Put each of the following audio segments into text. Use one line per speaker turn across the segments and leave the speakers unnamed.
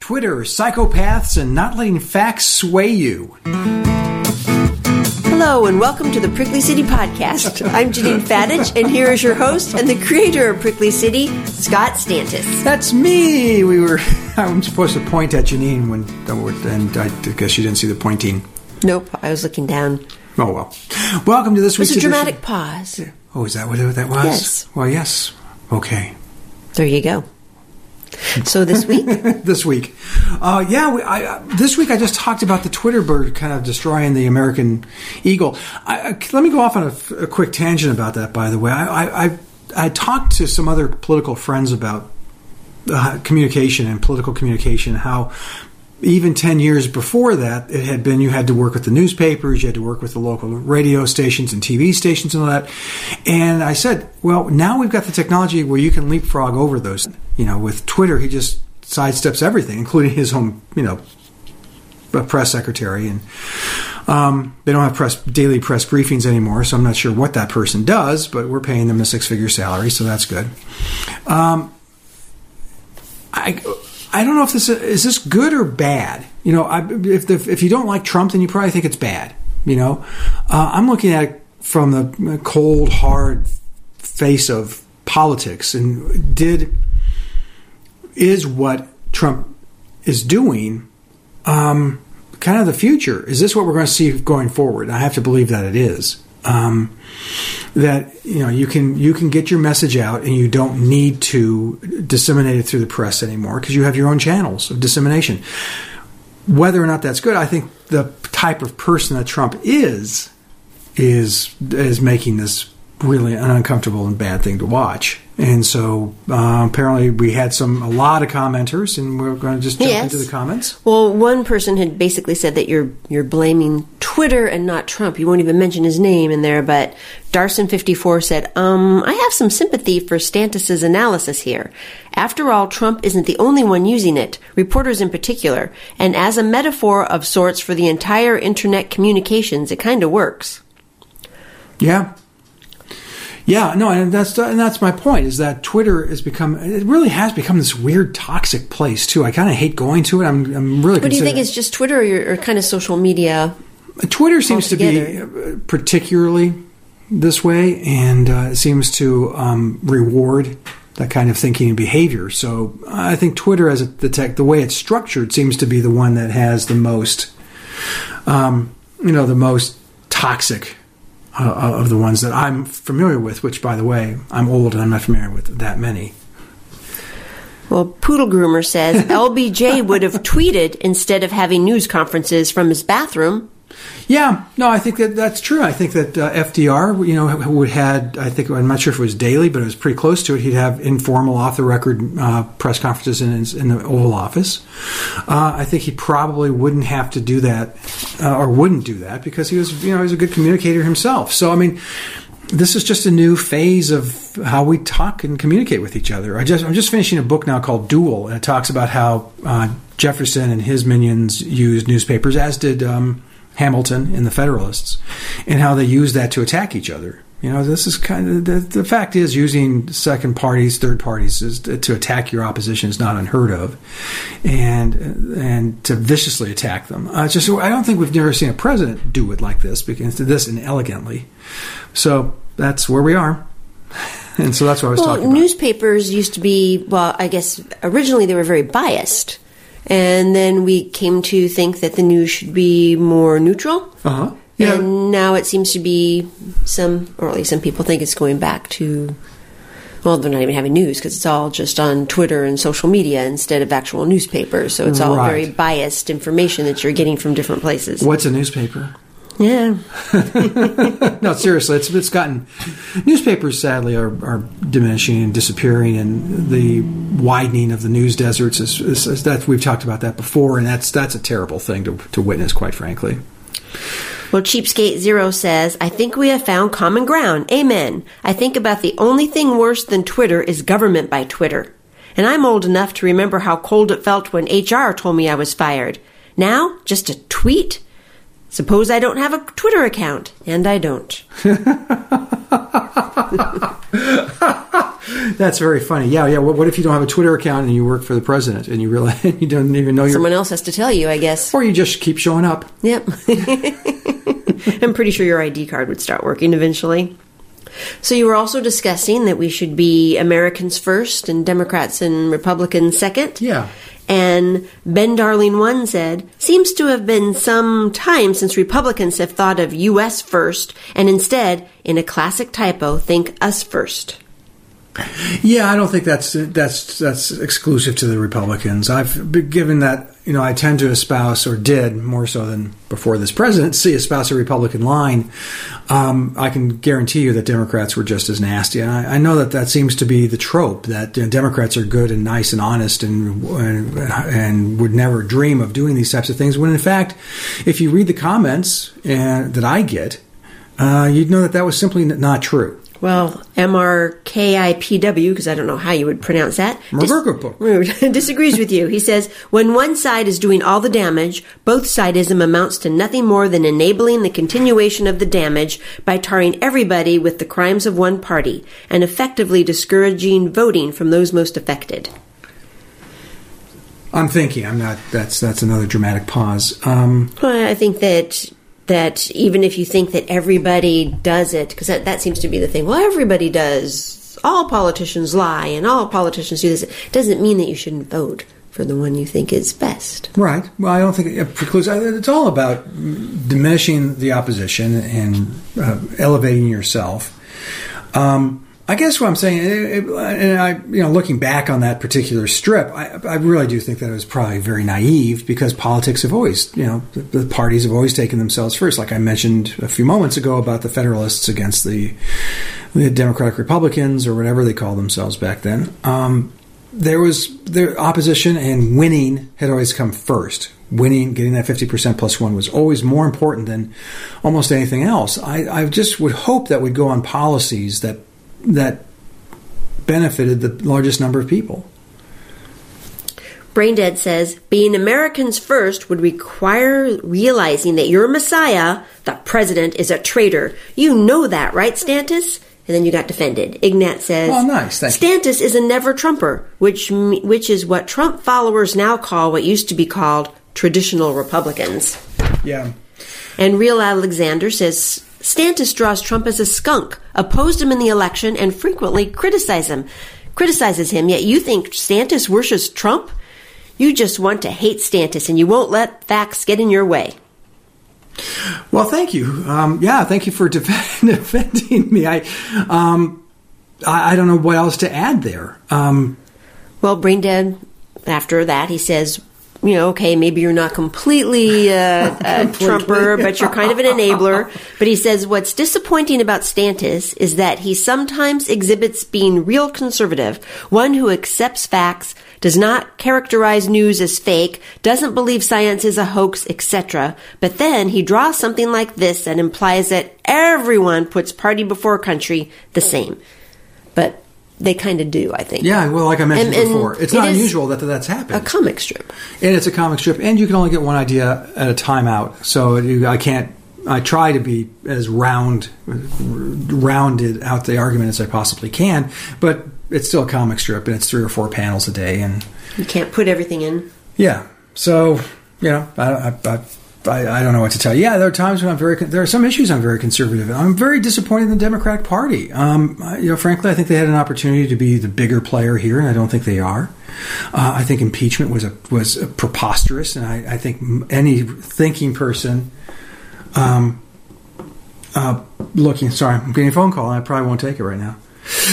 Twitter, psychopaths, and not letting facts sway you.
Hello, and welcome to the Prickly City Podcast. I'm Janine Fadich, and here is your host and the creator of Prickly City, Scott Stantis.
That's me. I'm supposed to point at Janine and I guess you didn't see the pointing.
Nope, I was looking down.
Oh, well. Welcome to this week's
edition. It was a dramatic
pause.
Yeah.
Oh, is that what that was?
Yes.
Well, yes. Okay.
There you go. So this week?
This week I just talked about the Twitter bird kind of destroying the American eagle. Let me go off on a quick tangent about that, by the way. I talked to some other political friends about communication and political communication, how even 10 years before that, it had been you had to work with the newspapers, you had to work with the local radio stations and TV stations and all that. And I said, well, now we've got the technology where you can leapfrog over those. You know, with Twitter, he just sidesteps everything, including his own, press secretary. And they don't have daily press briefings anymore, so I'm not sure what that person does, but we're paying them a six-figure salary, so that's good. I don't know if is this good or bad. If you don't like Trump, then you probably think it's bad. I'm looking at it from the cold, hard face of politics, and is what Trump is doing kind of the future? Is this what we're going to see going forward? I have to believe that it is. That you can get your message out and you don't need to disseminate it through the press anymore because you have your own channels of dissemination. Whether or not that's good, I think the type of person that Trump is making this really an uncomfortable and bad thing to watch. And so apparently we had a lot of commenters, and we're going to just jump into the comments.
Well, one person had basically said that you're blaming Twitter and not Trump. You won't even mention his name in there, but Darson54 said, I have some sympathy for Stantis' analysis here. After all, Trump isn't the only one using it, reporters in particular, and as a metaphor of sorts for the entire internet communications, it kind of works.
Yeah. Yeah, no, and that's my point, is that Twitter really has become this weird toxic place too. I kind of hate going to it. I'm really.
What do you think? It's just Twitter or kind of social media?
Twitter seems to be particularly this way, and it seems to reward that kind of thinking and behavior. So I think Twitter, as the way it's structured, seems to be the one that has the most, the most toxic. Of the ones that I'm familiar with, which, by the way, I'm old and I'm not familiar with that many.
Well, Poodle Groomer says LBJ would have tweeted instead of having news conferences from his bathroom.
Yeah, no, I think that's true. I think that FDR, I'm not sure if it was daily, but it was pretty close to it. He'd have informal, off-the-record press conferences in the Oval Office. I think he probably wouldn't have to do that, or wouldn't do that, because he was a good communicator himself. So, I mean, this is just a new phase of how we talk and communicate with each other. I'm just finishing a book now called Duel, and it talks about how Jefferson and his minions used newspapers, as did Hamilton and the Federalists, and how they use that to attack each other. This is kind of the fact is, using second parties, third parties to attack your opposition is not unheard of, and to viciously attack them. I don't think we've never seen a president do it like this, because this inelegantly. So that's where we are. And so that's what I was talking about.
Newspapers used to be, I guess originally they were very biased. And then we came to think that the news should be more neutral.
Uh-huh. Yeah.
And now it seems to be or at least some people think it's going back to, they're not even having news because it's all just on Twitter and social media instead of actual newspapers. So it's all very biased information that you're getting from different places.
What's a newspaper?
Yeah.
No, seriously, it's gotten... Newspapers, sadly, are diminishing and disappearing, and the widening of the news deserts is that we've talked about that before, and that's a terrible thing to witness, quite frankly.
Well, Cheapskate Zero says, I think we have found common ground. Amen. I think about the only thing worse than Twitter is government by Twitter. And I'm old enough to remember how cold it felt when HR told me I was fired. Now, just a tweet? Suppose I don't have a Twitter account, and I don't.
That's very funny. Yeah. What if you don't have a Twitter account and you work for the president and you realize you don't even know
someone else has to tell you, I guess.
Or you just keep showing up.
Yep. I'm pretty sure your ID card would start working eventually. So you were also discussing that we should be Americans first and Democrats and Republicans second.
Yeah.
And Ben Darling 1 said, seems to have been some time since Republicans have thought of U.S. first and instead, in a classic typo, think us first.
Yeah, I don't think that's exclusive to the Republicans. I've been given that, I tend to espouse, or did more so than before this presidency, espouse a Republican line. I can guarantee you that Democrats were just as nasty. And I know that seems to be the trope, that Democrats are good and nice and honest and would never dream of doing these types of things. When in fact, if you read the comments that I get, you'd know that was simply not true.
Well, MRKIPW, because I don't know how you would pronounce that, disagrees with you. He says, when one side is doing all the damage, both sidism amounts to nothing more than enabling the continuation of the damage by tarring everybody with the crimes of one party and effectively discouraging voting from those most affected.
I'm thinking. I'm not. That's another dramatic pause.
Well, I think that even if you think that everybody does it, because that seems to be the thing. Well, everybody does. All politicians lie, and all politicians do this. It doesn't mean that you shouldn't vote for the one you think is best.
Right. Well, I don't think it precludes. It's all about diminishing the opposition and elevating yourself. I guess what I'm saying, and I, looking back on that particular strip, I really do think that it was probably very naive, because politics have always, the parties have always taken themselves first. Like I mentioned a few moments ago about the Federalists against the Democratic Republicans, or whatever they called themselves back then. Their opposition and winning had always come first. Winning, getting that 50% plus one was always more important than almost anything else. I just would hope that we'd go on policies that benefited the largest number of people.
Braindead says, being Americans first would require realizing that your Messiah, the president, is a traitor. You know that, right, Stantis? And then you got defended. Ignat says,
oh, nice. Thank you.
Stantis is a never-Trumper, which is what Trump followers now call what used to be called traditional Republicans.
Yeah.
And Real Alexander says, Stantis draws Trump as a skunk, opposed him in the election, and frequently criticizes him, yet you think Stantis worships Trump? You just want to hate Stantis, and you won't let facts get in your way.
Well, thank you. Thank you for defending me. I don't know what else to add there.
Well, Braindead, after that, he says, okay, maybe you're not completely a Trumper, but you're kind of an enabler. But he says what's disappointing about Stantis is that he sometimes exhibits being real conservative, one who accepts facts, does not characterize news as fake, doesn't believe science is a hoax, etc. But then he draws something like this that implies that everyone puts party before country the same. But they kind of do, I think.
Yeah, well, like I mentioned before, it's not unusual that that's happened.
A comic strip.
And it's a comic strip, and you can only get one idea at a time out. So I try to be as rounded out the argument as I possibly can, but it's still a comic strip, and it's 3 or 4 panels a day. And
you can't put everything in.
Yeah. So, I don't know what to tell you. Yeah, there are times when there are some issues I'm very conservative. I'm very disappointed in the Democratic Party. Frankly, I think they had an opportunity to be the bigger player here, and I don't think they are. I think impeachment was preposterous, and I think any thinking person looking. Sorry, I'm getting a phone call, and I probably won't take it right now.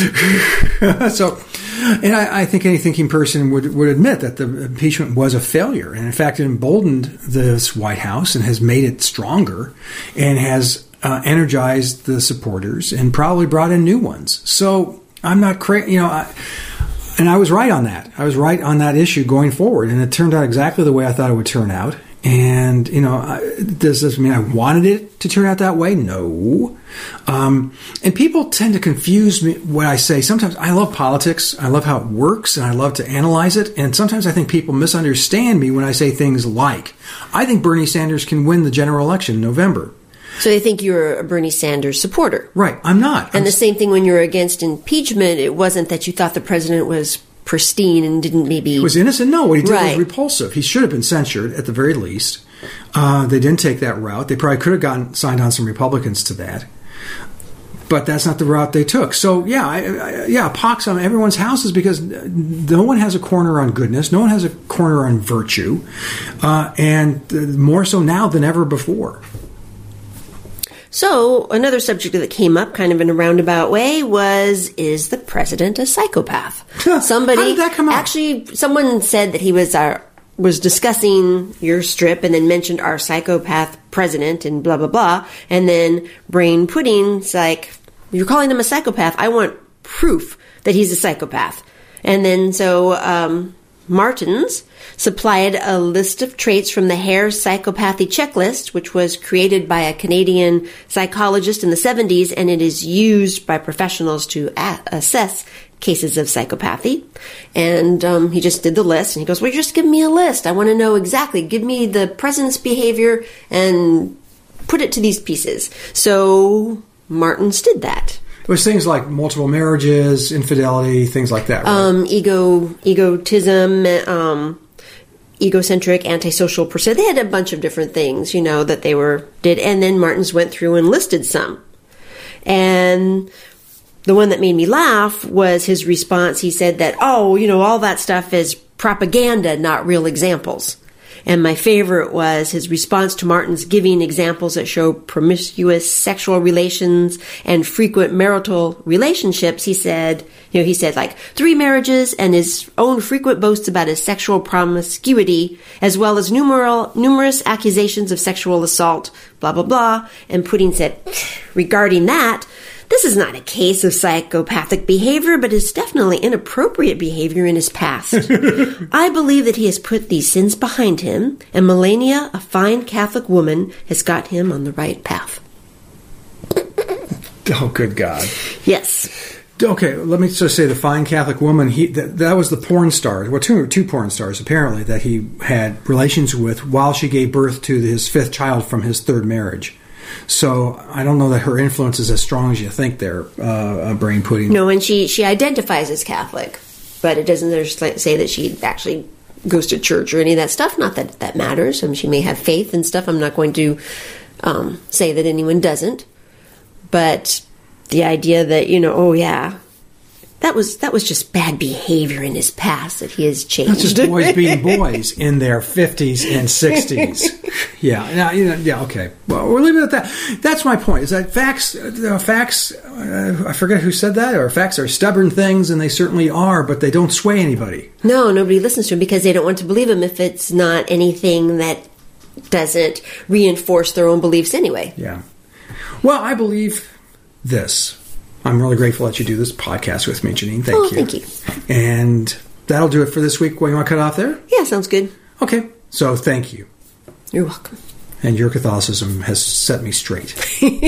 I think any thinking person would admit that the impeachment was a failure, and in fact, it emboldened this White House and has made it stronger, and has energized the supporters and probably brought in new ones. So I'm not crazy, and I was right on that. I was right on that issue going forward, and it turned out exactly the way I thought it would turn out. And, does this mean I wanted it to turn out that way? No. And people tend to confuse me when I say, sometimes I love politics, I love how it works, and I love to analyze it. And sometimes I think people misunderstand me when I say things like, I think Bernie Sanders can win the general election in November.
So they think you're a Bernie Sanders supporter.
Right. I'm not.
And the same thing when you're against impeachment, it wasn't that you thought the president was pristine and didn't maybe...
was innocent? No, what he did
Right.
was repulsive. He should have been censured at the very least. They didn't take that route. They probably could have signed on some Republicans to that. But that's not the route they took. So, pox on everyone's houses because no one has a corner on goodness. No one has a corner on virtue. And more so now than ever before.
So, another subject that came up kind of in a roundabout way was, is the president a psychopath? Somebody,
How did that come up?
Actually, someone said that he was discussing your strip and then mentioned our psychopath president and blah, blah, blah. And then Brain Pudding's like, you're calling him a psychopath. I want proof that he's a psychopath. And then so Martins supplied a list of traits from the Hare Psychopathy Checklist, which was created by a Canadian psychologist in the 70s, and it is used by professionals to assess cases of psychopathy. And he just did the list, and he goes, well, just give me a list. I want to know exactly. Give me the president's behavior and put it to these pieces. So Martins did that.
It was things like multiple marriages, infidelity, things like that, right?
Egotism, egocentric, antisocial person. They had a bunch of different things, that they did. And then Martins went through and listed some. And the one that made me laugh was his response. He said that, all that stuff is propaganda, not real examples. And my favorite was his response to Martins giving examples that show promiscuous sexual relations and frequent marital relationships. He said like 3 marriages and his own frequent boasts about his sexual promiscuity, as well as numerous accusations of sexual assault, blah, blah, blah. And Pudding said, regarding that, this is not a case of psychopathic behavior, but is definitely inappropriate behavior in his past. I believe that he has put these sins behind him, and Melania, a fine Catholic woman, has got him on the right path.
Oh, good God.
Yes.
Okay, let me just say the fine Catholic woman, that was the porn star, well, two porn stars, apparently, that he had relations with while she gave birth to his 5th child from his 3rd marriage. So I don't know that her influence is as strong as you think there, Brain Pudding.
No, and she identifies as Catholic, but it doesn't say that she actually goes to church or any of that stuff. Not that that matters. I mean, she may have faith and stuff. I'm not going to say that anyone doesn't. But the idea that, that was just bad behavior in his past that he has changed.
That's just boys being boys in their 50s and 60s. Okay. Well, we'll leave it at that. That's my point, is that facts, I forget who said that, or facts are stubborn things, and they certainly are, but they don't sway anybody.
No, nobody listens to him because they don't want to believe him if it's not anything that doesn't reinforce their own beliefs anyway.
Yeah. Well, I believe this. I'm really grateful that you do this podcast with me, Janine. Thank you.
Thank you.
And that'll do it for this week. Well, you want to cut off there?
Yeah, sounds good.
Okay. So thank you.
You're welcome.
And your Catholicism has set me straight. Thank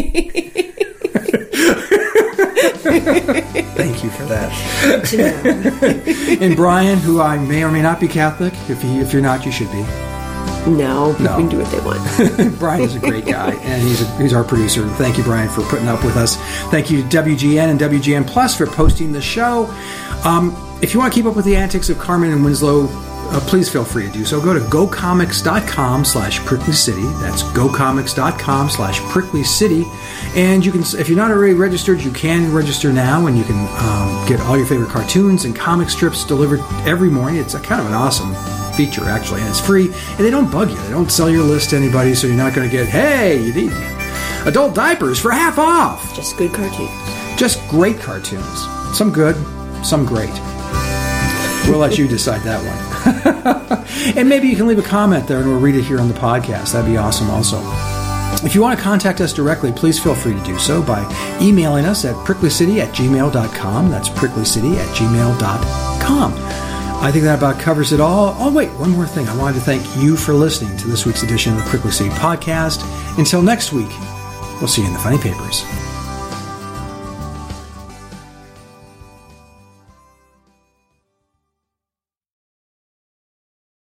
you for that. And Brian, who I may or may not be Catholic, if you're not, you should be.
No, people can do what they want.
Brian is a great guy, and he's our producer. Thank you, Brian, for putting up with us. Thank you to WGN and WGN Plus for posting the show. If you want to keep up with the antics of Carmen and Winslow, please feel free to do so. Go to gocomics.com/pricklycity. That's gocomics.com/pricklycity. And you can, if you're not already registered, you can register now, and you can get all your favorite cartoons and comic strips delivered every morning. It's a kind of an awesome feature, actually, and it's free, and they don't bug you. They don't sell your list to anybody, so you're not going to get, hey, you need adult diapers for half off.
Just good cartoons.
Just great cartoons. Some good, some great. We'll let you decide that one. And maybe you can leave a comment there and we'll read it here on the podcast. That'd be awesome also. If you want to contact us directly, please feel free to do so by emailing us at pricklycity@gmail.com. That's pricklycity@gmail.com. I think that about covers it all. Oh, wait, one more thing. I wanted to thank you for listening to this week's edition of the Prickly City Podcast. Until next week, we'll see you in the funny papers.